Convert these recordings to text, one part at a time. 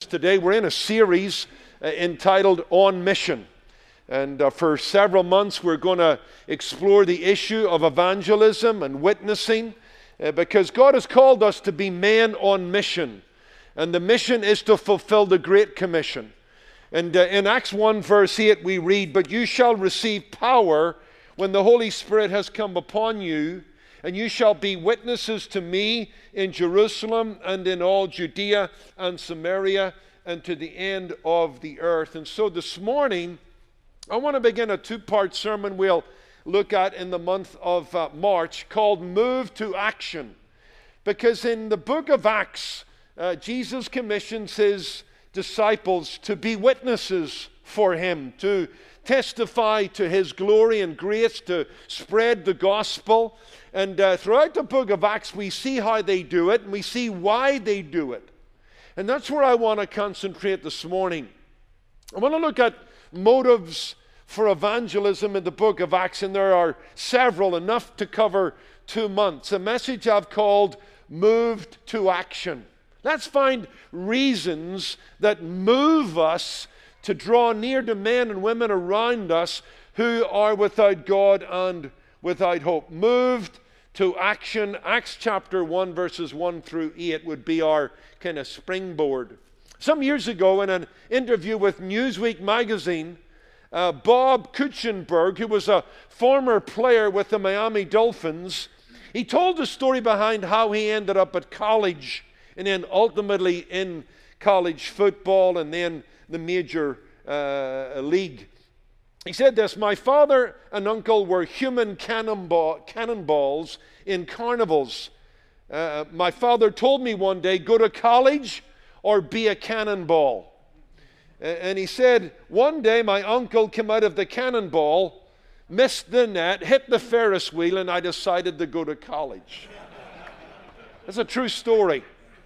today. We're in a series entitled On Mission. And for several months, we're going to explore the issue of evangelism and witnessing because God has called us to be men on mission. And the mission is to fulfill the Great Commission. And in Acts 1 verse 8 we read, "But you shall receive power when the Holy Spirit has come upon you, and you shall be witnesses to me in Jerusalem and in all Judea and Samaria and to the end of the earth." And so this morning, I want to begin a two-part sermon we'll look at in the month of March called Move to Action. Because in the book of Acts, Jesus commissions his disciples to be witnesses for him, to testify to his glory and grace, to spread the gospel. And throughout the book of Acts, we see how they do it, and we see why they do it. And that's where I want to concentrate this morning. I want to look at motives for evangelism in the book of Acts, and there are several, enough to cover 2 months. A message I've called Moved to Action. Let's find reasons that move us to draw near to men and women around us who are without God and without hope. Moved to action. Acts chapter 1 verses 1 through 8 would be our kind of springboard. Some years ago in an interview with Newsweek magazine, Bob Kuechenberg, who was a former player with the Miami Dolphins, he told the story behind how he ended up at college and then ultimately in college football and then the major league. He said this: "My father and uncle were human cannonballs in carnivals. My father told me one day, go to college or be a cannonball. And he said, one day my uncle came out of the cannonball, missed the net, hit the Ferris wheel, and I decided to go to college." That's a true story.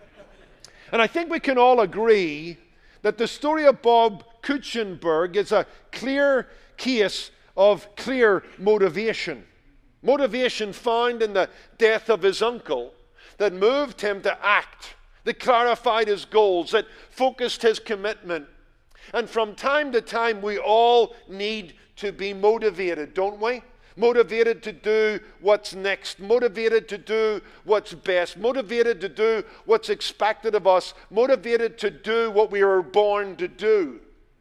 And I think we can all agree that the story of Bob Kuechenberg is a clear case of clear motivation. Motivation found in the death of his uncle that moved him to act, that clarified his goals, that focused his commitment. And from time to time, we all need to be motivated, don't we? Motivated to do what's next, motivated to do what's best, motivated to do what's expected of us, motivated to do what we were born to do.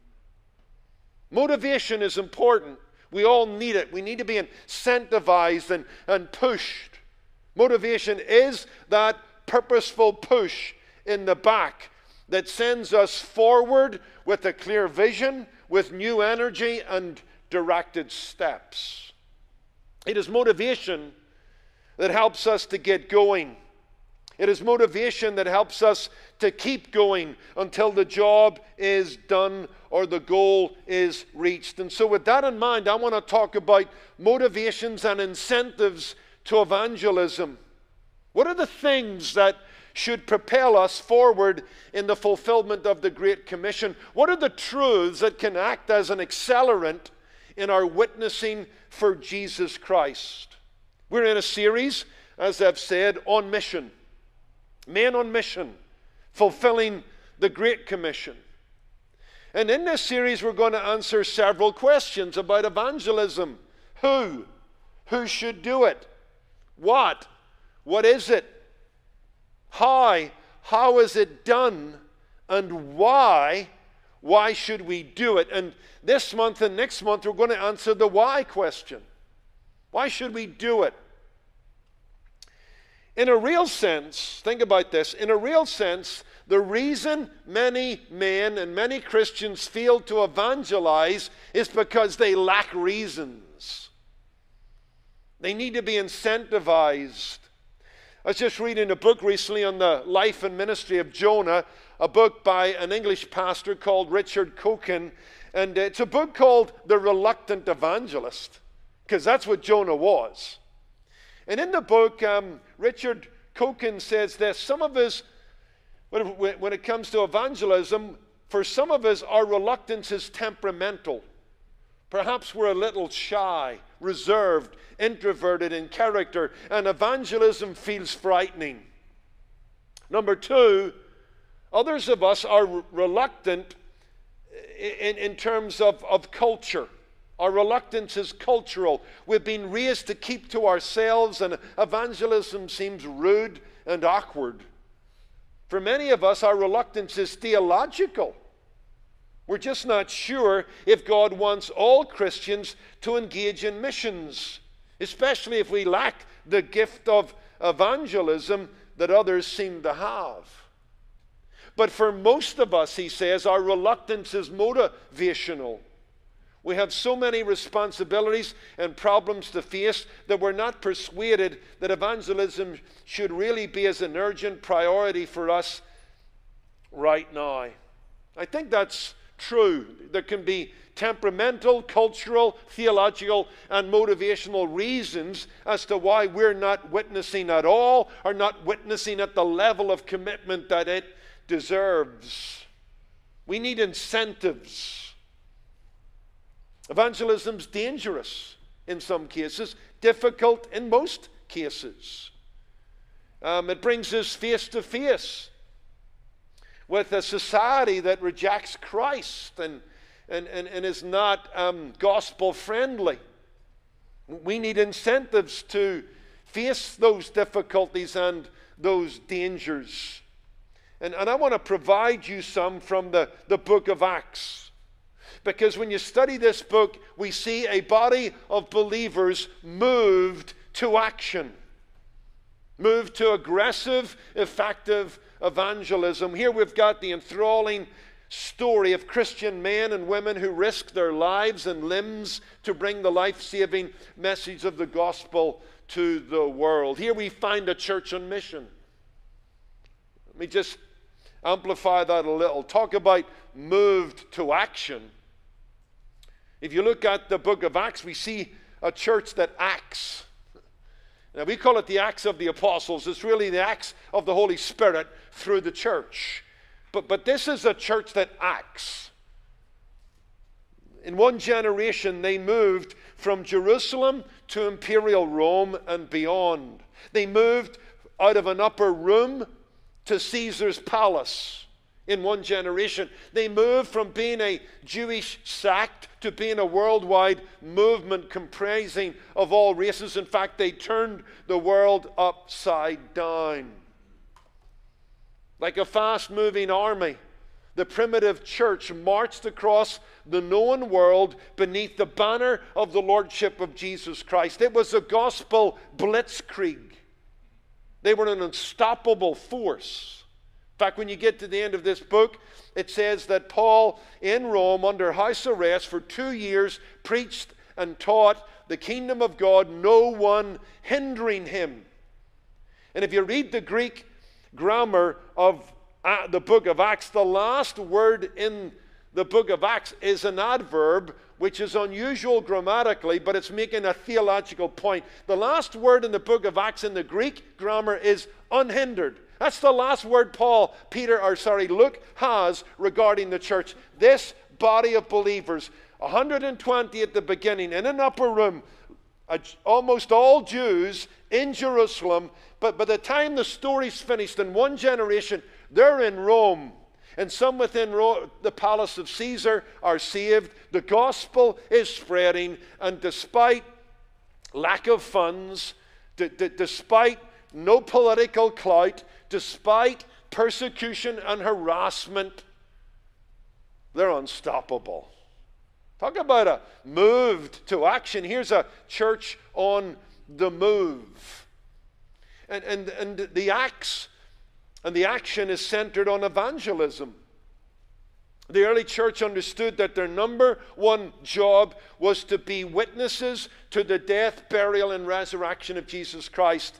Motivation is important. We all need it. We need to be incentivized and pushed. Motivation is that purposeful push in the back that sends us forward with a clear vision, with new energy and directed steps. It is motivation that helps us to get going. It is motivation that helps us to keep going until the job is done or the goal is reached. And so with that in mind, I want to talk about motivations and incentives to evangelism. What are the things that should propel us forward in the fulfillment of the Great Commission? What are the truths that can act as an accelerant in our witnessing for Jesus Christ? We're in a series, as I've said, on mission. Men on mission, fulfilling the Great Commission. And in this series, we're going to answer several questions about evangelism. Who? Who should do it? What? What is it? How? How is it done? And why? Why should we do it? And this month and next month, we're going to answer the why question. Why should we do it? In a real sense, think about this, in a real sense, the reason many men and many Christians fail to evangelize is because they lack reasons. They need to be incentivized. I was just reading a book recently on the life and ministry of Jonah, a book by an English pastor called Richard Coekin, and it's a book called The Reluctant Evangelist, because that's what Jonah was. And in the book, Richard Coekin says this: some of us, when it comes to evangelism, for some of us, our reluctance is temperamental. Perhaps we're a little shy, reserved, introverted in character, and evangelism feels frightening. Number two, Others of us are reluctant in terms of culture. Our reluctance is cultural. We've been raised to keep to ourselves, and evangelism seems rude and awkward. For many of us, our reluctance is theological. We're just not sure if God wants all Christians to engage in missions, especially if we lack the gift of evangelism that others seem to have. But for most of us, he says, our reluctance is motivational. We have so many responsibilities and problems to face that we're not persuaded that evangelism should really be as an urgent priority for us right now. I think that's true. There can be temperamental, cultural, theological, and motivational reasons as to why we're not witnessing at all, or not witnessing at the level of commitment that it deserves. We need incentives. Evangelism's dangerous in some cases, difficult in most cases. It brings us face to face with a society that rejects Christ and is not gospel friendly. We need incentives to face those difficulties and those dangers. And I want to provide you some from the book of Acts. Because when you study this book, we see a body of believers moved to action. Moved to aggressive, effective evangelism. Here we've got the enthralling story of Christian men and women who risked their lives and limbs to bring the life-saving message of the gospel to the world. Here we find a church on mission. Let me just amplify that a little. Talk about moved to action. If you look at the book of Acts, we see a church that acts. Now, we call it the Acts of the Apostles. It's really the Acts of the Holy Spirit through the church. But this is a church that acts. In one generation, they moved from Jerusalem to imperial Rome and beyond. They moved out of an upper room to Caesar's palace. In one generation, they moved from being a Jewish sect to being a worldwide movement comprising of all races. In fact, they turned the world upside down. Like a fast-moving army, the primitive church marched across the known world beneath the banner of the Lordship of Jesus Christ. It was a gospel blitzkrieg. They were an unstoppable force. In fact, when you get to the end of this book, it says that Paul in Rome under house arrest for 2 years preached and taught the kingdom of God, no one hindering him. And if you read the Greek grammar of the book of Acts, the last word in the book of Acts is an adverb, which is unusual grammatically, but it's making a theological point. The last word in the book of Acts in the Greek grammar is unhindered. That's the last word Luke has regarding the church. This body of believers, 120 at the beginning, in an upper room, almost all Jews in Jerusalem, but by the time the story's finished, in one generation, they're in Rome. And some within the palace of Caesar are saved. The gospel is spreading, and despite lack of funds, despite no political clout, despite persecution and harassment, they're unstoppable. Talk about a moved to action. Here's a church on the move. And the acts and the action is centered on evangelism. The early church understood that their number one job was to be witnesses to the death, burial, and resurrection of Jesus Christ.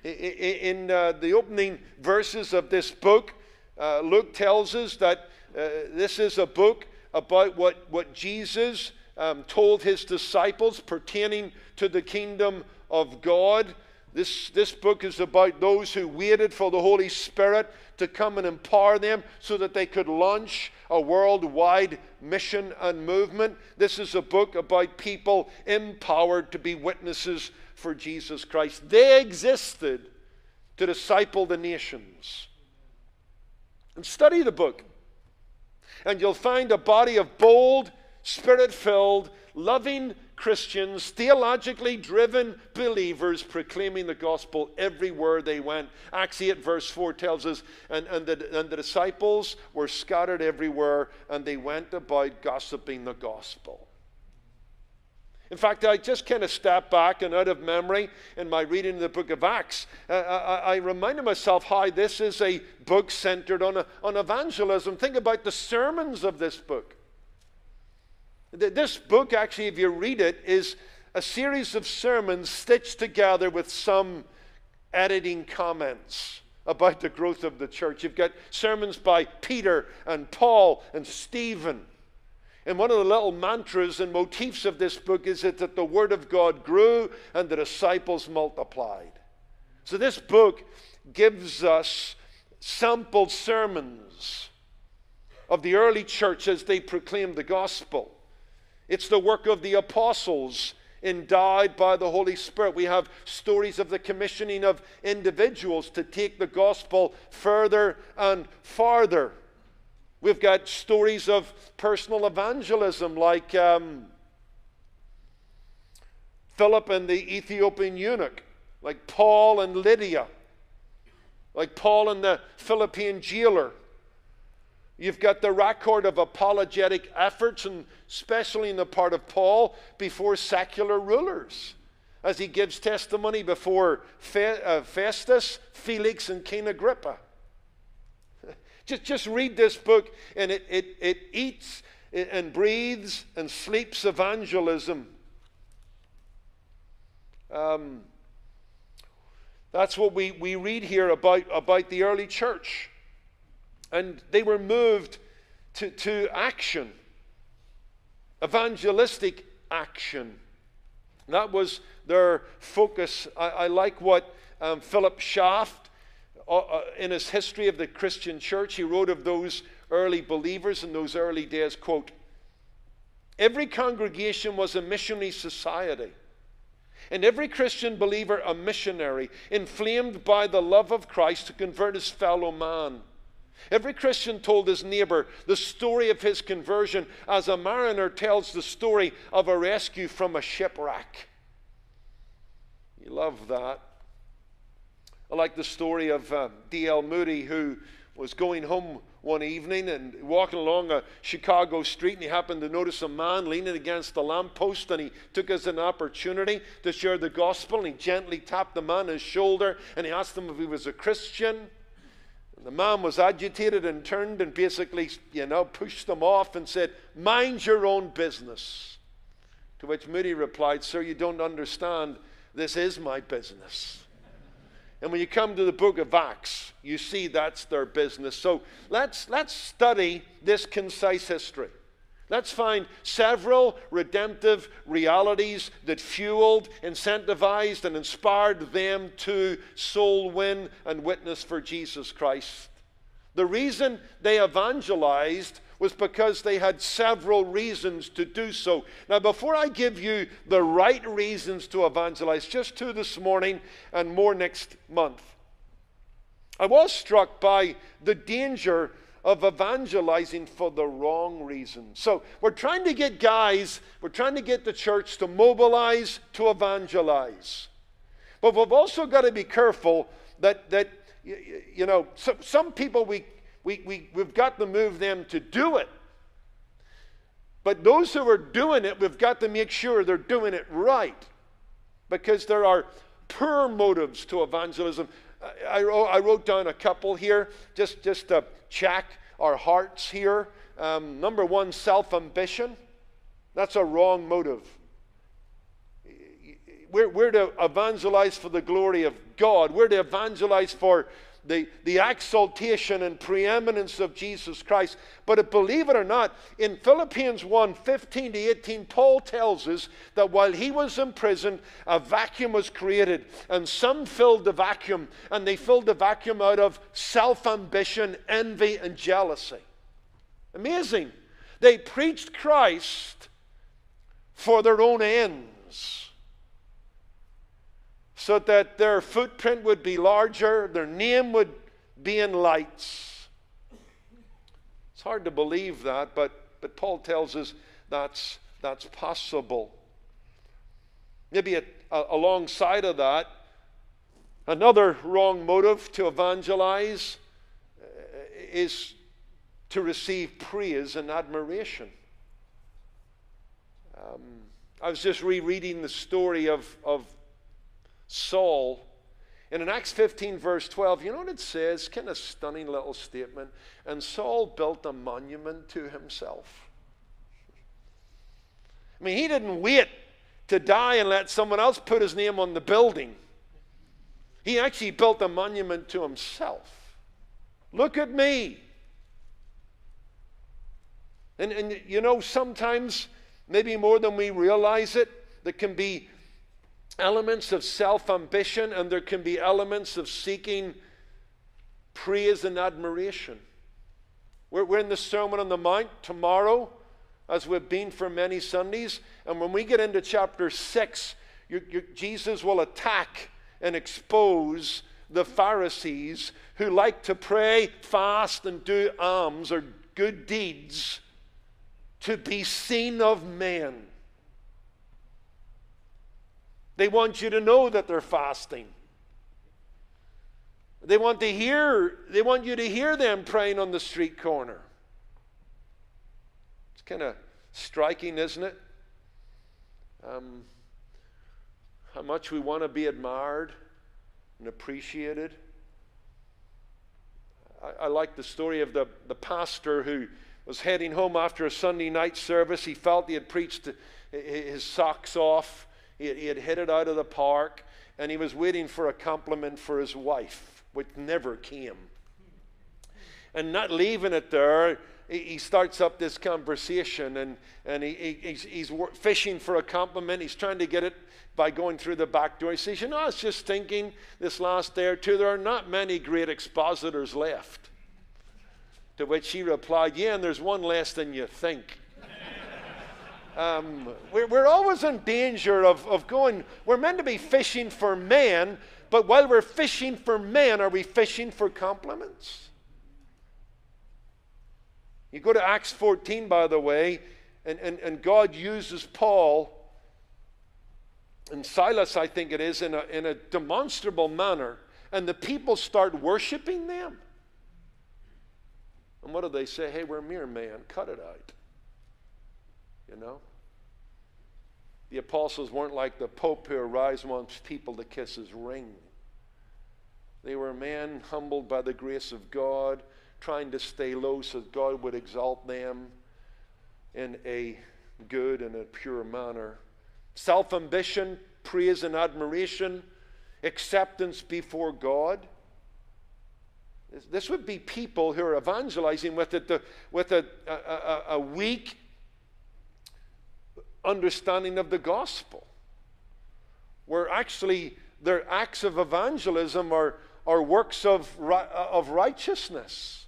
In the opening verses of this book, Luke tells us that this is a book about what Jesus told his disciples pertaining to the kingdom of God. This book is about those who waited for the Holy Spirit to come and empower them so that they could launch a worldwide mission and movement. This is a book about people empowered to be witnesses for Jesus Christ. They existed to disciple the nations. And study the book. And you'll find a body of bold, Spirit-filled, loving Christians, theologically driven believers proclaiming the gospel everywhere they went. Acts 8 verse 4 tells us, and the disciples were scattered everywhere, and they went about gossiping the gospel. In fact, I just kind of stepped back and out of memory in my reading of the book of Acts, I reminded myself how this is a book centered on evangelism. Think about the sermons of this book. This book, actually, if you read it, is a series of sermons stitched together with some editing comments about the growth of the church. You've got sermons by Peter and Paul and Stephen. And one of the little mantras and motifs of this book is that the Word of God grew and the disciples multiplied. So this book gives us sampled sermons of the early church as they proclaimed the gospel. It's the work of the apostles endowed by the Holy Spirit. We have stories of the commissioning of individuals to take the gospel further and farther. We've got stories of personal evangelism like Philip and the Ethiopian eunuch, like Paul and Lydia, like Paul and the Philippian jailer. You've got the record of apologetic efforts, and especially in the part of Paul, before secular rulers, as he gives testimony before Festus, Felix, and King Agrippa. Just read this book, and it eats and breathes and sleeps evangelism. That's what we read here about the early church. And they were moved to action, evangelistic action. That was their focus. I like what Philip Schaff, in his history of the Christian church, he wrote of those early believers in those early days, quote, "Every congregation was a missionary society, and every Christian believer a missionary, inflamed by the love of Christ to convert his fellow man. Every Christian told his neighbor the story of his conversion as a mariner tells the story of a rescue from a shipwreck." You love that. I like the story of D.L. Moody, who was going home one evening and walking along a Chicago street, and he happened to notice a man leaning against the lamppost, and he took as an opportunity to share the gospel, and he gently tapped the man on his shoulder, and he asked him if he was a Christian. The man was agitated and turned and basically, pushed them off and said, "Mind your own business." To which Moody replied, "Sir, you don't understand. This is my business." And when you come to the book of Acts, you see that's their business. So let's study this concise history. Let's find several redemptive realities that fueled, incentivized, and inspired them to soul win and witness for Jesus Christ. The reason they evangelized was because they had several reasons to do so. Now, before I give you the right reasons to evangelize, just two this morning and more next month, I was struck by the danger of evangelizing for the wrong reasons. So we're trying to get the church to mobilize, to evangelize. But we've also got to be careful that some people we've got to move them to do it. But those who are doing it, we've got to make sure they're doing it right. Because there are poor motives to evangelism. I wrote down a couple here, just to check our hearts here. Number one, self-ambition. That's a wrong motive. We're to evangelize for the glory of God. We're to evangelize for the exaltation and preeminence of Jesus Christ. But believe it or not, in Philippians 1, 15 to 18, Paul tells us that while he was in prison, a vacuum was created, and some filled the vacuum, and they filled the vacuum out of self-ambition, envy, and jealousy. Amazing. They preached Christ for their own ends, so that their footprint would be larger, their name would be in lights. hard to believe that, but Paul tells us that's possible. Maybe alongside of that, another wrong motive to evangelize is to receive praise and admiration. I was just rereading the story of Saul. And in Acts 15, verse 12, you know what it says? Kind of stunning little statement. And Saul built a monument to himself. I mean, he didn't wait to die and let someone else put his name on the building. He actually built a monument to himself. Look at me. And you know, sometimes, maybe more than we realize it, there can be elements of self-ambition, and there can be elements of seeking praise and admiration. We're in the Sermon on the Mount tomorrow, as we've been for many Sundays, and when we get into chapter 6, Jesus will attack and expose the Pharisees who like to pray, fast, and do alms or good deeds to be seen of men. They want you to know that they're fasting. They want you to hear them praying on the street corner. It's kind of striking, isn't it? How much we want to be admired and appreciated. I like the story of the pastor who was heading home after a Sunday night service. He felt he had preached his socks off. He had headed out of the park, and he was waiting for a compliment for his wife, which never came. And not leaving it there, he starts up this conversation, and he's fishing for a compliment. He's trying to get it by going through the back door. He says, you know, I was just thinking this last day or two, there are not many great expositors left. To which he replied, yeah, and there's one less than you think. We're always in danger of going, we're meant to be fishing for men, but while we're fishing for men, are we fishing for compliments? You go to Acts 14, by the way, and God uses Paul and Silas, I think it is, in a demonstrable manner, and the people start worshiping them. And what do they say? Hey, we're mere men. Cut it out. You know? The apostles weren't like the Pope who arrives and wants people to kiss his ring. They were men humbled by the grace of God, trying to stay low so God would exalt them in a good and a pure manner. Self-ambition, praise and admiration, acceptance before God. This would be people who are evangelizing with a weak understanding of the gospel, where actually their acts of evangelism are works of righteousness.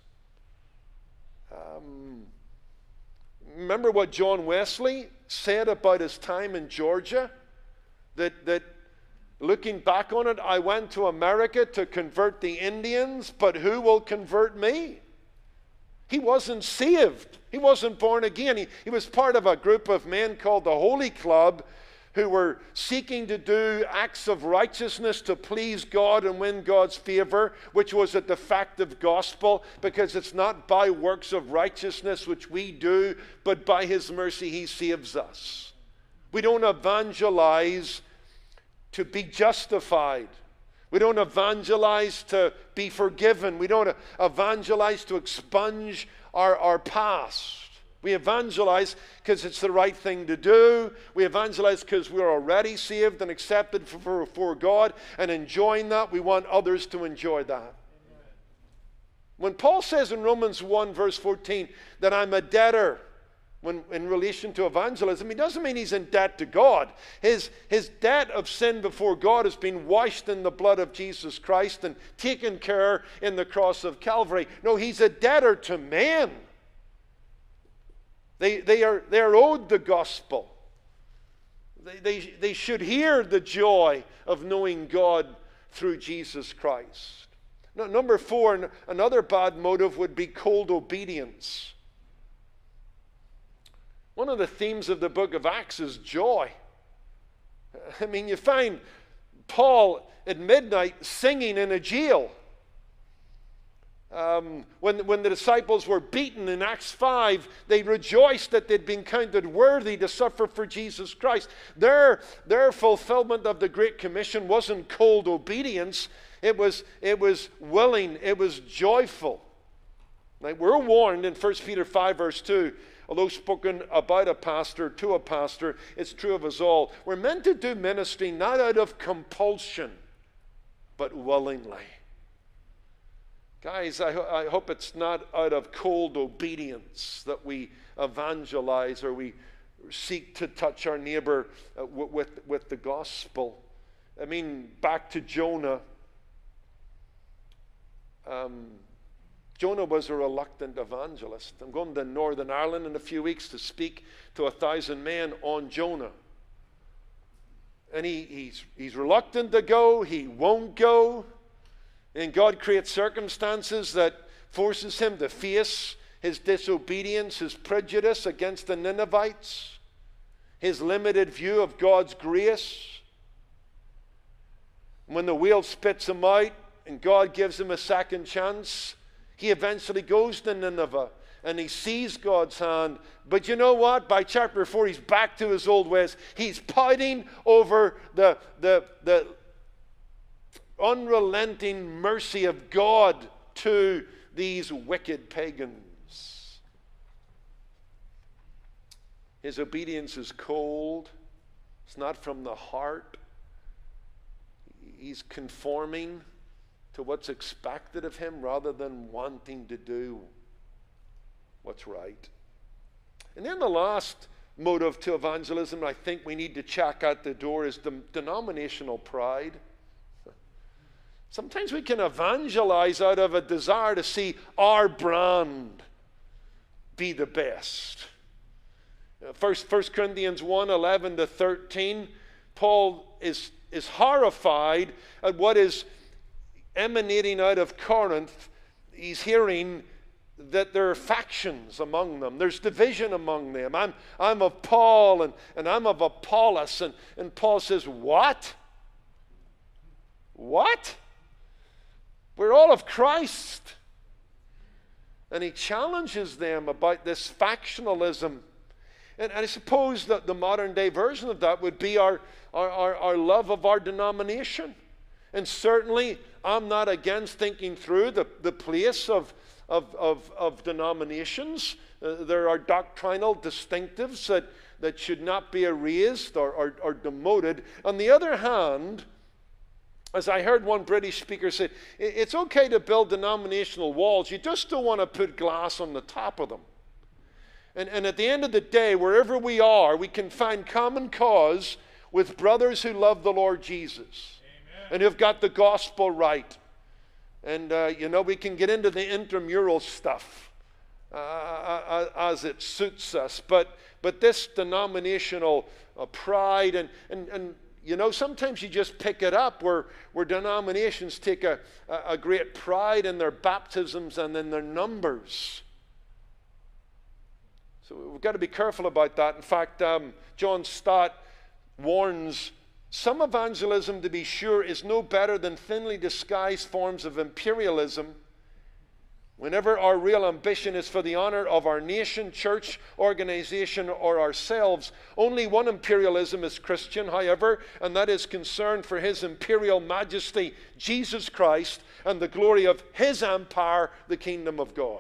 Remember what John Wesley said about his time in Georgia? That looking back on it, I went to America to convert the Indians, but who will convert me? He wasn't saved. He wasn't born again. He was part of a group of men called the Holy Club who were seeking to do acts of righteousness to please God and win God's favor, which was a defective gospel, because it's not by works of righteousness which we do, but by His mercy He saves us. We don't evangelize to be justified. We don't evangelize to be forgiven. We don't evangelize to expunge our past. We evangelize because it's the right thing to do. We evangelize because we're already saved and accepted before God, and enjoying that, we want others to enjoy that. Amen. When Paul says in Romans 1 verse 14 that I'm a debtor in relation to evangelism, he doesn't mean he's in debt to God. His debt of sin before God has been washed in the blood of Jesus Christ and taken care in the cross of Calvary. No, he's a debtor to man. They are owed the gospel. They should hear the joy of knowing God through Jesus Christ. Now, number 4, another bad motive would be cold obedience. One of the themes of the book of Acts is joy. I mean, you find Paul at midnight singing in a jail. When the disciples were beaten in Acts 5, they rejoiced that they'd been counted worthy to suffer for Jesus Christ. Their fulfillment of the Great Commission wasn't cold obedience. It was willing. It was joyful. Now, we're warned in 1 Peter 5, verse 2, although spoken about a pastor, to a pastor, it's true of us all. We're meant to do ministry not out of compulsion, but willingly. Guys, I hope it's not out of cold obedience that we evangelize or we seek to touch our neighbor with the gospel. I mean, back to Jonah. Jonah was a reluctant evangelist. I'm going to Northern Ireland in a few weeks to speak to 1,000 men on Jonah. And he's reluctant to go. He won't go. And God creates circumstances that forces him to face his disobedience, his prejudice against the Ninevites, his limited view of God's grace. When the whale spits him out and God gives him a second chance, he eventually goes to Nineveh and he sees God's hand. But you know what? By chapter 4, he's back to his old ways. He's pouting over the unrelenting mercy of God to these wicked pagans. His obedience is cold. It's not from the heart. He's conforming to what's expected of him rather than wanting to do what's right. And then the last motive to evangelism I think we need to check at the door is denominational pride. Sometimes we can evangelize out of a desire to see our brand be the best. 1 Corinthians 1, 11 to 13, Paul is horrified at what is emanating out of Corinth. He's hearing that there are factions among them. There's division among them. I'm of Paul and I'm of Apollos. And Paul says, what? What? We're all of Christ. And he challenges them about this factionalism. And I suppose that the modern day version of that would be our love of our denomination. And certainly I'm not against thinking through the place of denominations. There are doctrinal distinctives that should not be erased or demoted. On the other hand, as I heard one British speaker say, it's okay to build denominational walls. You just don't want to put glass on the top of them. And at the end of the day, wherever we are, we can find common cause with brothers who love the Lord Jesus. Amen. And who've got the gospel right. And, we can get into the intramural stuff as it suits us. But this denominational pride and sometimes you just pick it up where denominations take a great pride in their baptisms and in their numbers. So we've got to be careful about that. In fact, John Stott warns, some evangelism, to be sure, is no better than thinly disguised forms of imperialism. Whenever our real ambition is for the honor of our nation, church, organization, or ourselves, only one imperialism is Christian, however, and that is concern for His imperial majesty, Jesus Christ, and the glory of His empire, the kingdom of God.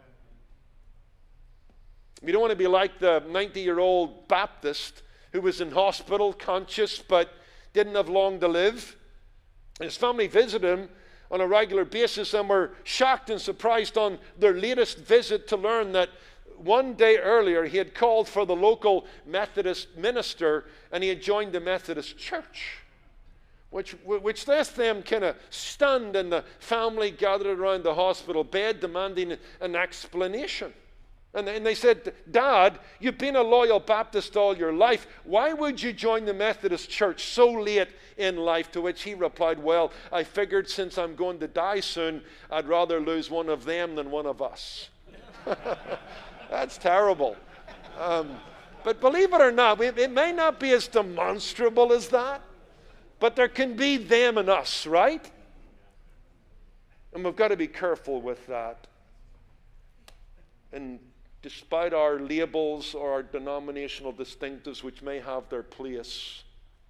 We don't want to be like the 90-year-old Baptist who was in hospital, conscious, but didn't have long to live. His family visited him on a regular basis and were shocked and surprised on their latest visit to learn that one day earlier he had called for the local Methodist minister and he had joined the Methodist church, which left them kind of stunned, and the family gathered around the hospital bed demanding an explanation. And they said, Dad, you've been a loyal Baptist all your life. Why would you join the Methodist church so late in life? To which he replied, well, I figured since I'm going to die soon, I'd rather lose one of them than one of us. That's terrible. But believe it or not, it may not be as demonstrable as that, but there can be them and us, right? And we've got to be careful with that. And despite our labels or our denominational distinctives, which may have their place,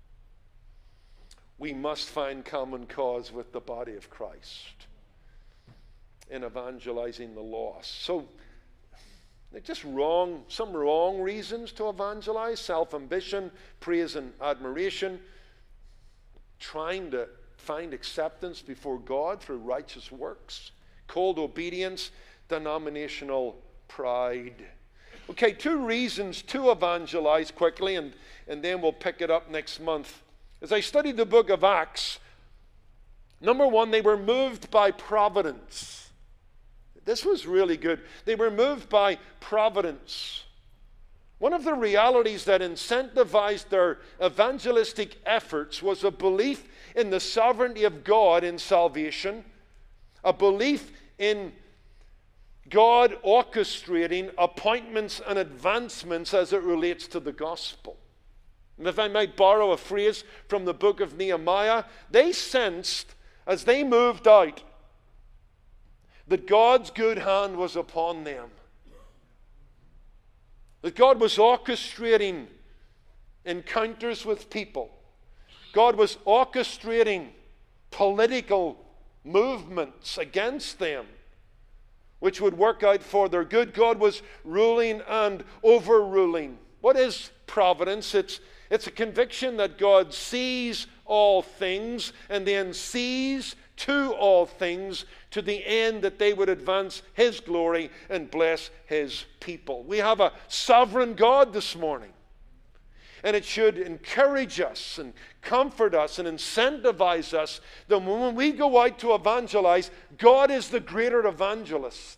we must find common cause with the body of Christ in evangelizing the lost. So, they're just some wrong reasons to evangelize: self-ambition, praise and admiration, trying to find acceptance before God through righteous works, cold obedience, denominational pride. Okay, 2 reasons to evangelize quickly, and then we'll pick it up next month. As I studied the book of Acts, number 1, they were moved by providence. This was really good. They were moved by providence. One of the realities that incentivized their evangelistic efforts was a belief in the sovereignty of God in salvation, a belief in God orchestrating appointments and advancements as it relates to the gospel. And if I might borrow a phrase from the book of Nehemiah, they sensed as they moved out that God's good hand was upon them. That God was orchestrating encounters with people. God was orchestrating political movements against them, which would work out for their good. God was ruling and overruling. What is providence? It's a conviction that God sees all things and then sees to all things to the end that they would advance His glory and bless His people. We have a sovereign God this morning. And it should encourage us and comfort us and incentivize us that when we go out to evangelize, God is the greater evangelist.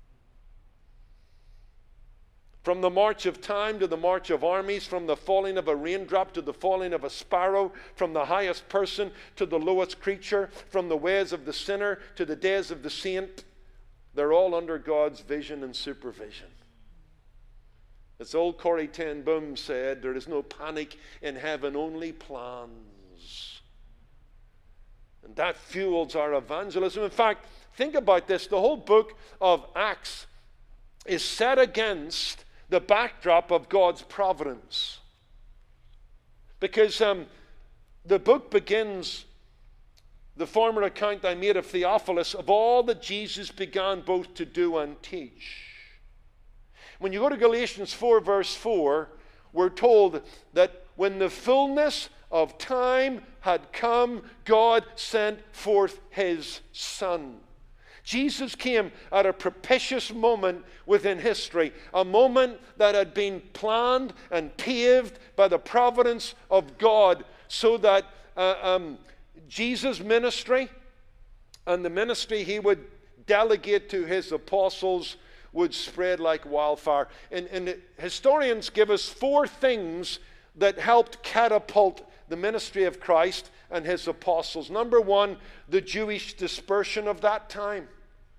From the march of time to the march of armies, from the falling of a raindrop to the falling of a sparrow, from the highest person to the lowest creature, from the ways of the sinner to the days of the saint, they're all under God's vision and supervision. As old Corrie ten Boom said, there is no panic in heaven, only plans. And that fuels our evangelism. In fact, think about this. The whole book of Acts is set against the backdrop of God's providence. Because the book begins, the former account I made of Theophilus, of all that Jesus began both to do and teach. When you go to Galatians 4 verse 4, we're told that when the fullness of time had come, God sent forth His Son. Jesus came at a propitious moment within history, a moment that had been planned and paved by the providence of God, so that Jesus' ministry and the ministry He would delegate to His apostles would spread like wildfire. And historians give us 4 things that helped catapult the ministry of Christ and His apostles. Number 1, the Jewish dispersion of that time.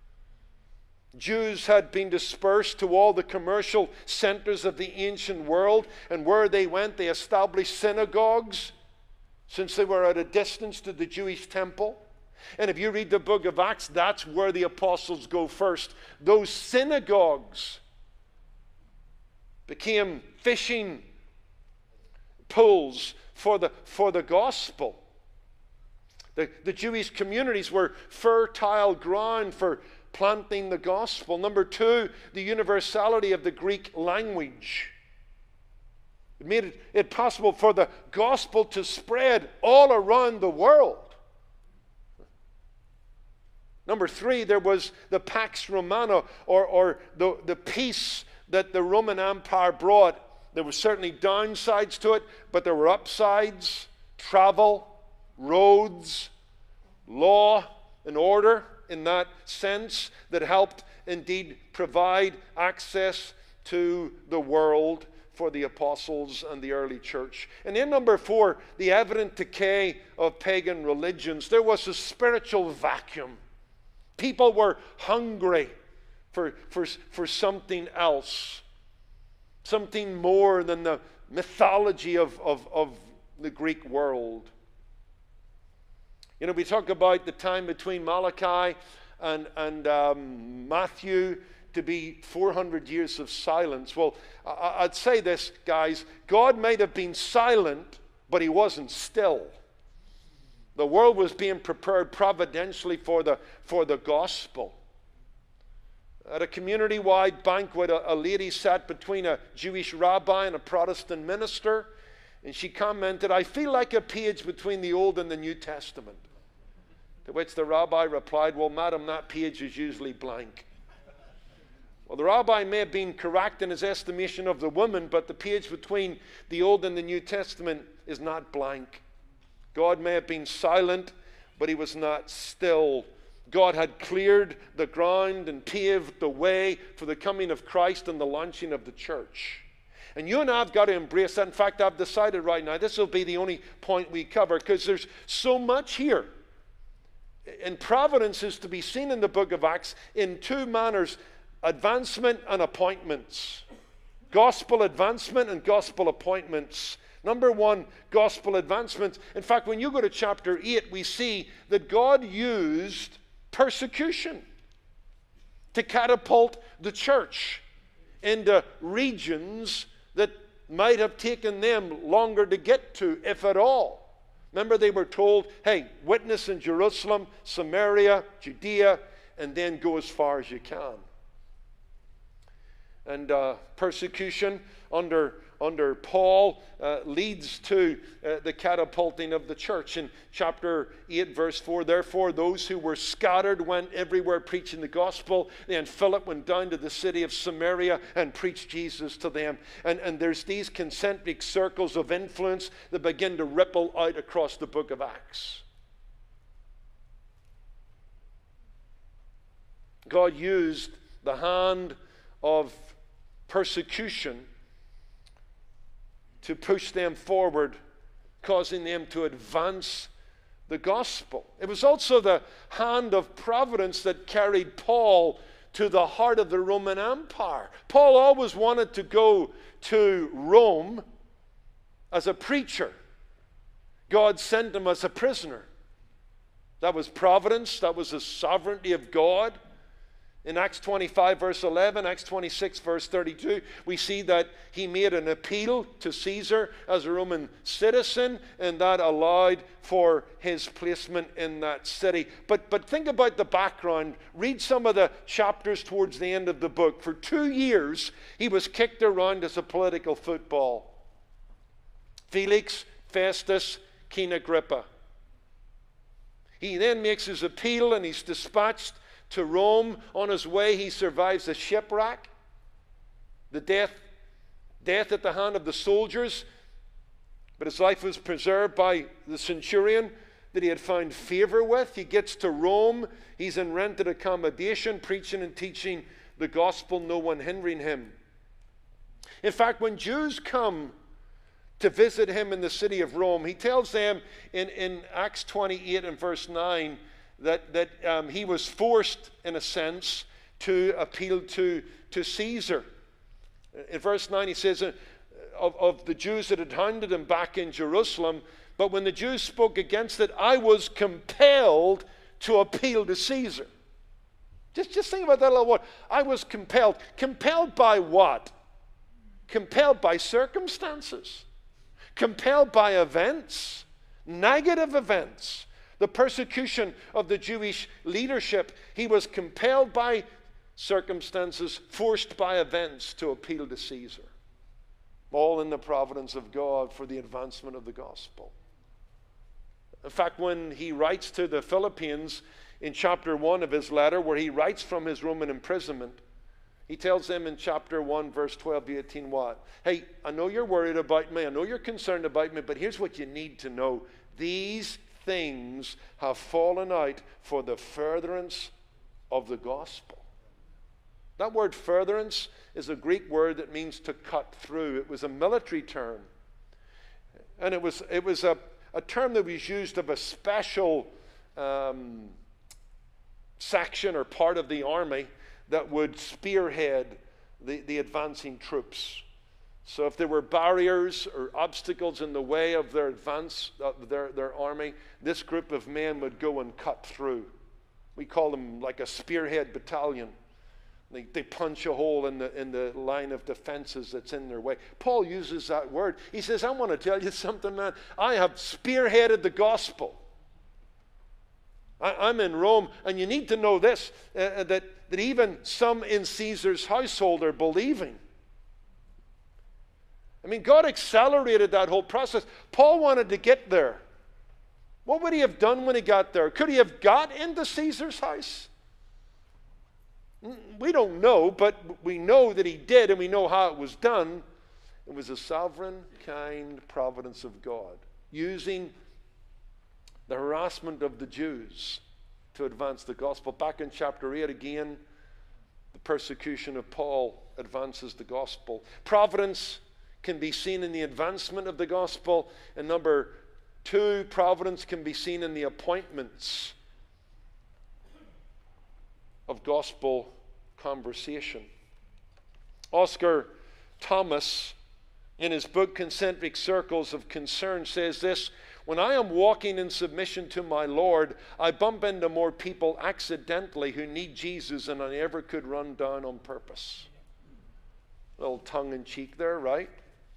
Jews had been dispersed to all the commercial centers of the ancient world, and where they went, they established synagogues, since they were at a distance to the Jewish temple. And if you read the book of Acts, that's where the apostles go first. Those synagogues became fishing pools for the gospel. The Jewish communities were fertile ground for planting the gospel. Number 2, the universality of the Greek language. It made it possible for the gospel to spread all around the world. Number 3, there was the Pax Romana, or the peace that the Roman Empire brought. There were certainly downsides to it, but there were upsides: travel, roads, law, and order, in that sense, that helped indeed provide access to the world for the apostles and the early church. And in number 4, the evident decay of pagan religions. There was a spiritual vacuum. People were hungry for something else. something more than the mythology of the Greek world. You know, we talk about the time between Malachi and Matthew to be 400 years of silence. Well, I'd say this, guys. God might have been silent, but he wasn't still. The world was being prepared providentially for the gospel. At a community-wide banquet, a lady sat between a Jewish rabbi and a Protestant minister, and she commented, "I feel like a page between the Old and the New Testament." To which the rabbi replied, "Well, madam, that page is usually blank." Well, the rabbi may have been correct in his estimation of the woman, but the page between the Old and the New Testament is not blank. God may have been silent, but he was not still. God had cleared the ground and paved the way for the coming of Christ and the launching of the church. And you and I have got to embrace that. In fact, I've decided right now this will be the only point we cover, because there's so much here. And providence is to be seen in the book of Acts in two manners: advancement and appointments. Gospel advancement and gospel appointments. Number one, gospel advancement. In fact, when you go to chapter 8, we see that God used persecution to catapult the church into regions that might have taken them longer to get to, if at all. Remember, they were told, hey, witness in Jerusalem, Samaria, Judea, and then go as far as you can. And persecution under Paul leads to the catapulting of the church. In chapter 8, verse 4, therefore those who were scattered went everywhere preaching the gospel. Then Philip went down to the city of Samaria and preached Jesus to them. And there's these concentric circles of influence that begin to ripple out across the book of Acts. God used the hand of persecution to push them forward, causing them to advance the gospel. It was also the hand of providence that carried Paul to the heart of the Roman Empire. Paul always wanted to go to Rome as a preacher. God sent him as a prisoner. That was providence. That was the sovereignty of God. In Acts 25, verse 11, Acts 26, verse 32, we see that he made an appeal to Caesar as a Roman citizen, and that allowed for his placement in that city. But think about the background. Read some of the chapters towards the end of the book. For 2 years, he was kicked around as a political football. Felix, Festus, King Agrippa. He then makes his appeal, and he's dispatched to Rome. On his way, he survives a shipwreck, the death at the hand of the soldiers, but his life was preserved by the centurion that he had found favor with. He gets to Rome. He's in rented accommodation, preaching and teaching the gospel, no one hindering him. In fact, when Jews come to visit him in the city of Rome, he tells them in Acts 28 and verse 9 that he was forced, in a sense, to appeal to Caesar. In verse 9 he says, of the Jews that had hounded him back in Jerusalem, but when the Jews spoke against it, I was compelled to appeal to Caesar. Just think about that a little word. I was compelled. Compelled by what? Compelled by circumstances. Compelled by events. Negative events. The persecution of the Jewish leadership. He was compelled by circumstances, forced by events to appeal to Caesar. All in the providence of God for the advancement of the gospel. In fact, when he writes to the Philippians in chapter 1 of his letter, where he writes from his Roman imprisonment, he tells them in chapter 1, verse 12 to 18 what? Hey, I know you're worried about me. I know you're concerned about me, but here's what you need to know. These things have fallen out for the furtherance of the gospel. That word furtherance is a Greek word that means to cut through. It was a military term. And it was a term that was used of a special section or part of the army that would spearhead the advancing troops. So if there were barriers or obstacles in the way of their advance, their army, this group of men would go and cut through. We call them like a spearhead battalion. They punch a hole in the line of defenses that's in their way. Paul uses that word. He says, I want to tell you something, man. I have spearheaded the gospel. I'm in Rome, and you need to know this, that even some in Caesar's household are believing. I mean, God accelerated that whole process. Paul wanted to get there. What would he have done when he got there? Could he have got into Caesar's house? We don't know, but we know that he did, and we know how it was done. It was a sovereign, kind providence of God, using the harassment of the Jews to advance the gospel. Back in chapter 8 again, the persecution of Paul advances the gospel. Providence can be seen in the advancement of the gospel. And number 2, providence can be seen in the appointments of gospel conversation. Oscar Thomas, in his book Concentric Circles of Concern, says this: when I am walking in submission to my Lord, I bump into more people accidentally who need Jesus than I ever could run down on purpose. A little tongue-in-cheek there, right?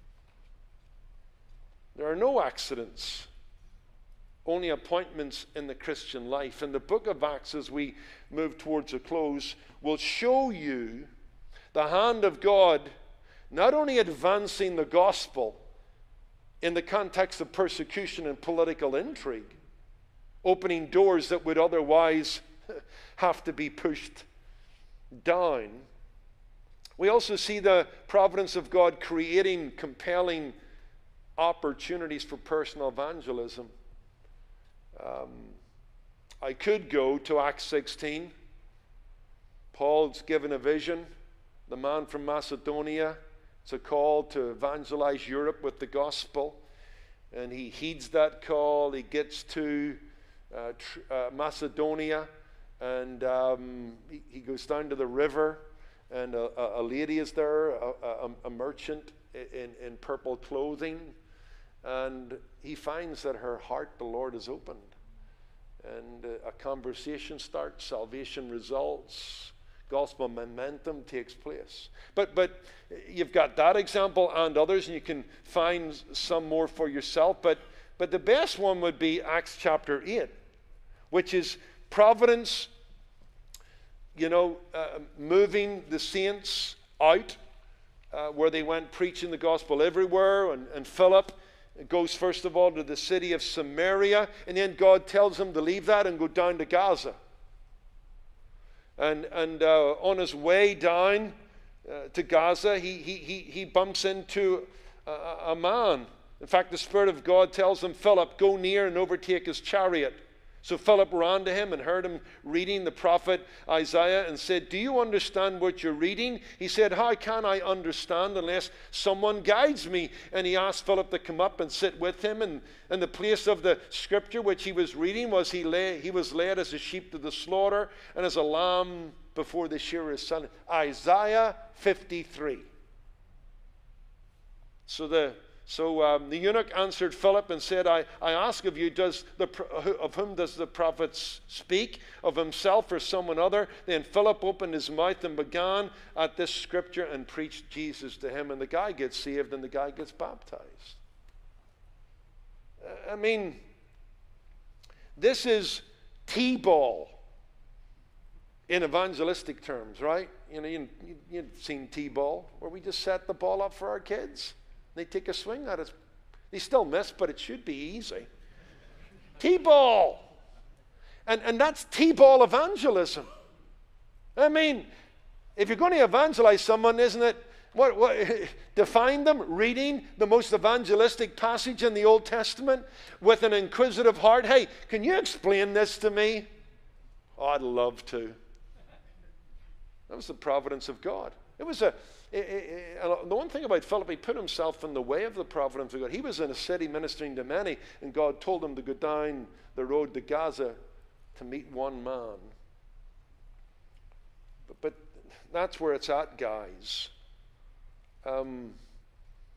There are no accidents, only appointments in the Christian life. And the book of Acts, as we move towards a close, will show you the hand of God not only advancing the gospel in the context of persecution and political intrigue, opening doors that would otherwise have to be pushed down. We also see the providence of God creating compelling opportunities for personal evangelism. I could go to Acts 16. Paul's given a vision. The man from Macedonia, it's a call to evangelize Europe with the gospel. And he heeds that call. He gets to Macedonia, and he goes down to the river, and a lady is there, a merchant in purple clothing. And he finds that her heart, the Lord has opened. And a conversation starts, salvation results, gospel momentum takes place. But you've got that example and others, and you can find some more for yourself. But the best one would be Acts chapter 8, which is providence, moving the saints out where they went preaching the gospel everywhere. And Philip goes first of all to the city of Samaria, and then God tells him to leave that and go down to Gaza. And on his way down to Gaza, he bumps into a man. In fact, the Spirit of God tells him, Philip, go near and overtake his chariot. So Philip ran to him and heard him reading the prophet Isaiah and said, do you understand what you're reading? He said, how can I understand unless someone guides me? And he asked Philip to come up and sit with him. And the place of the scripture which he was reading was he was led as a sheep to the slaughter, and as a lamb before the shearer's son. Isaiah 53. So the eunuch answered Philip and said, I ask of you, of whom does the prophet speak? Of himself or someone other? Then Philip opened his mouth and began at this scripture and preached Jesus to him. And the guy gets saved and the guy gets baptized. I mean, this is T-ball in evangelistic terms, right? You've seen T-ball, where we just set the ball up for our kids. They take a swing at it. They still miss, but it should be easy. T-ball. And that's T-ball evangelism. I mean, if you're going to evangelize someone, isn't it? What define them? Reading the most evangelistic passage in the Old Testament with an inquisitive heart. Hey, can you explain this to me? Oh, I'd love to. That was the providence of God. It was the one thing about Philip, he put himself in the way of the providence of God. He was in a city ministering to many, and God told him to go down the road to Gaza to meet one man. But that's where it's at, guys.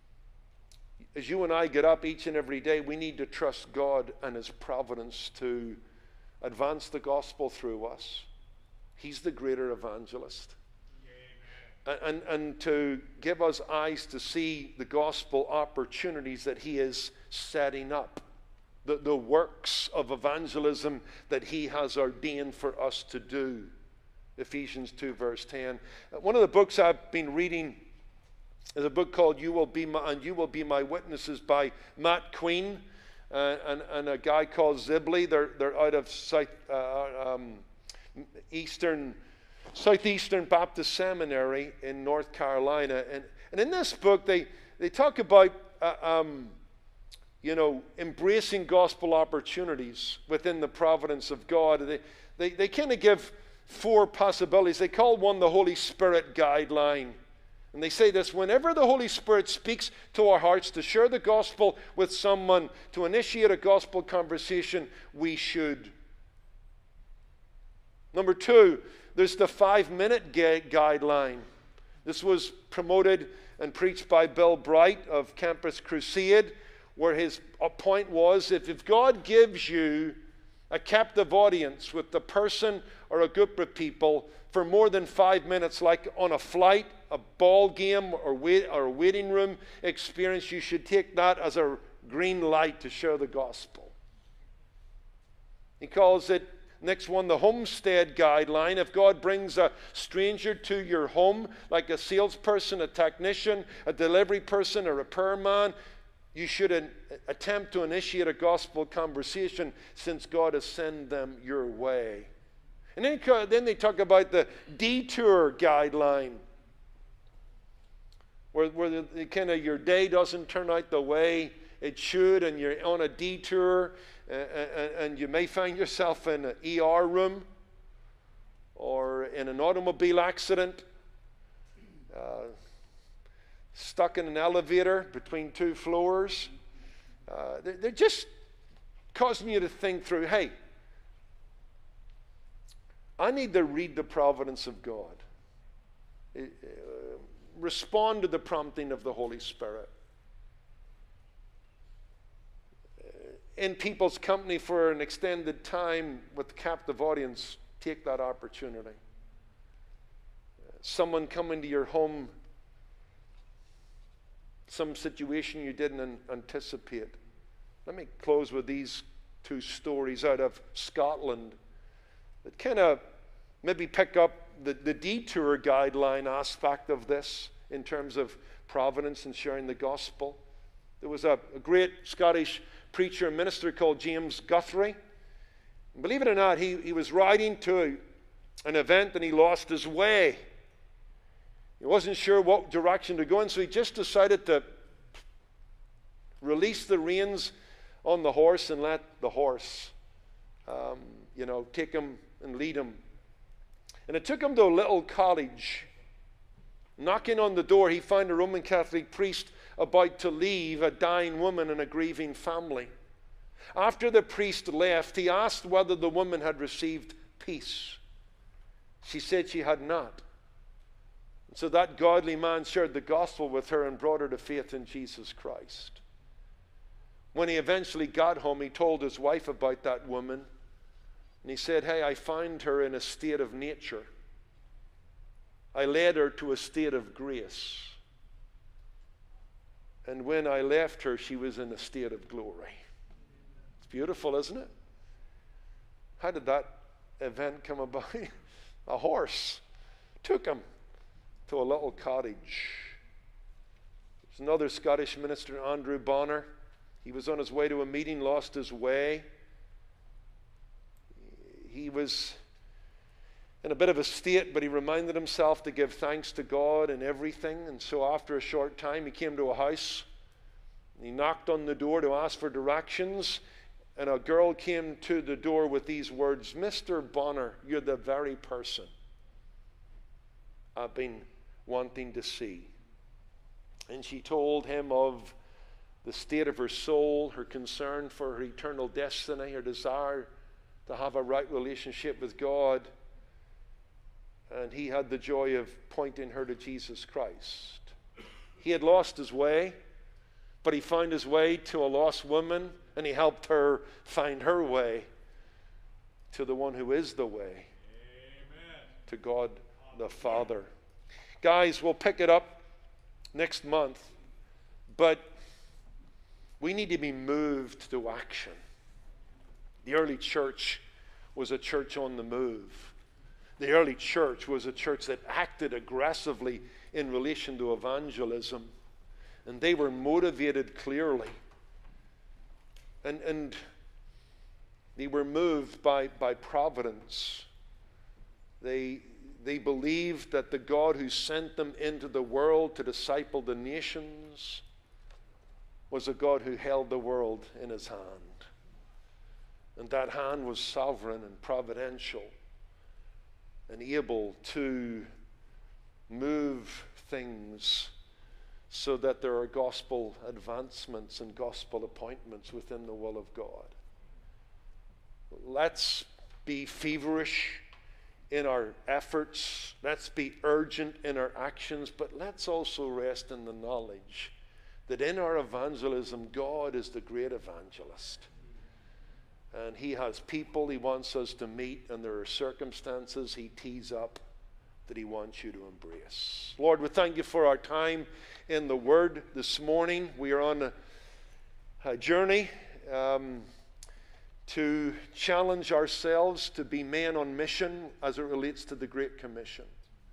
as you and I get up each and every day, we need to trust God and His providence to advance the gospel through us. He's the greater evangelist. And to give us eyes to see the gospel opportunities that He is setting up, the works of evangelism that He has ordained for us to do. Ephesians 2 verse 10. One of the books I've been reading is a book called You Will Be My Witnesses by Matt Queen and a guy called Zibley. They're out of Southeastern Baptist Seminary in North Carolina. And in this book, they talk about, embracing gospel opportunities within the providence of God. They kind of give 4 possibilities. They call one the Holy Spirit guideline. And they say this: whenever the Holy Spirit speaks to our hearts to share the gospel with someone, to initiate a gospel conversation, we should. Number 2, there's the 5-minute guideline. This was promoted and preached by Bill Bright of Campus Crusade, where his point was, if God gives you a captive audience with the person or a group of people for more than 5 minutes, like on a flight, a ball game, or a waiting room experience, you should take that as a green light to share the gospel. He calls it, next one, the homestead guideline. If God brings a stranger to your home, like a salesperson, a technician, a delivery person, or a repairman, you should attempt to initiate a gospel conversation, since God has sent them your way. And then they talk about the detour guideline, where your day doesn't turn out the way it should, and you're on a detour, and you may find yourself in an ER room or in an automobile accident, stuck in an elevator between 2 floors. They're just causing you to think through, hey, I need to read the providence of God. Respond to the prompting of the Holy Spirit. In people's company for an extended time with a captive audience, take that opportunity. Someone coming to your home, some situation you didn't anticipate. Let me close with these 2 stories out of Scotland that kind of maybe pick up the detour guideline aspect of this in terms of providence and sharing the gospel. There was a great Scottish preacher and minister called James Guthrie. And believe it or not, he was riding to an event and he lost his way. He wasn't sure what direction to go in, so he just decided to release the reins on the horse and let the horse, take him and lead him. And it took him to a little cottage. Knocking on the door, he found a Roman Catholic priest about to leave a dying woman and a grieving family. After the priest left, he asked whether the woman had received peace. She said she had not. So that godly man shared the gospel with her and brought her to faith in Jesus Christ. When he eventually got home, he told his wife about that woman. And he said, hey, I found her in a state of nature. I led her to a state of grace. And when I left her, she was in a state of glory. It's beautiful, isn't it? How did that event come about? A horse took him to a little cottage. There's another Scottish minister, Andrew Bonner. He was on his way to a meeting, lost his way. He was in a bit of a state, but he reminded himself to give thanks to God in everything. And so after a short time, he came to a house. He knocked on the door to ask for directions. And a girl came to the door with these words, Mr. Bonner, you're the very person I've been wanting to see. And she told him of the state of her soul, her concern for her eternal destiny, her desire to have a right relationship with God. And he had the joy of pointing her to Jesus Christ. He had lost his way. but he found his way to a lost woman, and he helped her find her way to the one who is the way. Amen. To God the Father. Guys, we'll pick it up next month, but we need to be moved to action. The early church was a church on the move. The early church was a church that acted aggressively in relation to evangelism, and they were motivated clearly. And they were moved by providence. They believed that the God who sent them into the world to disciple the nations was a God who held the world in his hand. And that hand was sovereign and providential and able to move things so that there are gospel advancements and gospel appointments within the will of God. Let's be feverish in our efforts. Let's be urgent in our actions, but let's also rest in the knowledge that in our evangelism, God is the great evangelist. And he has people he wants us to meet, and there are circumstances he tees up that he wants you to embrace. Lord, we thank you for our time in the Word this morning. We are on a journey to challenge ourselves to be men on mission as it relates to the Great Commission.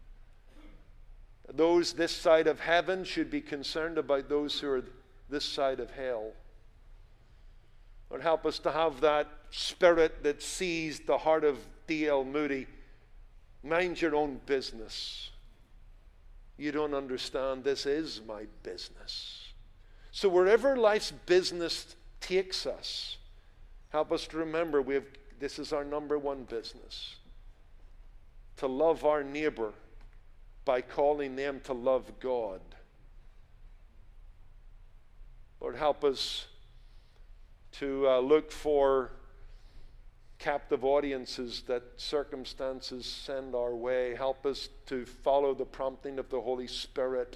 Those this side of heaven should be concerned about those who are this side of hell. Lord, help us to have that spirit that sees the heart of D.L. Moody. Mind your own business. You don't understand, this is my business. So wherever life's business takes us, help us to remember this is our number one business. To love our neighbor by calling them to love God. Lord, help us to look for captive audiences that circumstances send our way. Help us to follow the prompting of the Holy Spirit.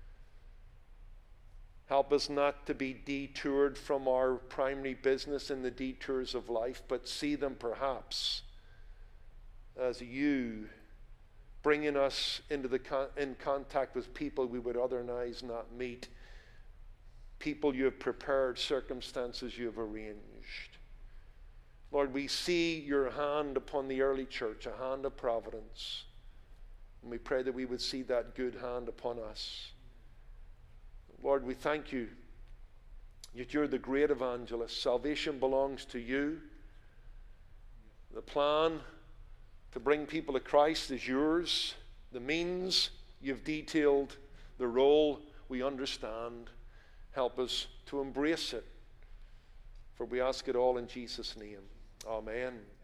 Help us not to be detoured from our primary business in the detours of life, but see them perhaps as you bringing us into in contact with people we would otherwise not meet, people you have prepared, circumstances you have arranged. Lord, we see your hand upon the early church, a hand of providence, and we pray that we would see that good hand upon us. Lord, we thank you that you're the great evangelist. Salvation belongs to you. The plan to bring people to Christ is yours. The means you've detailed, the role we understand. Help us to embrace it. For we ask it all in Jesus' name. Amen.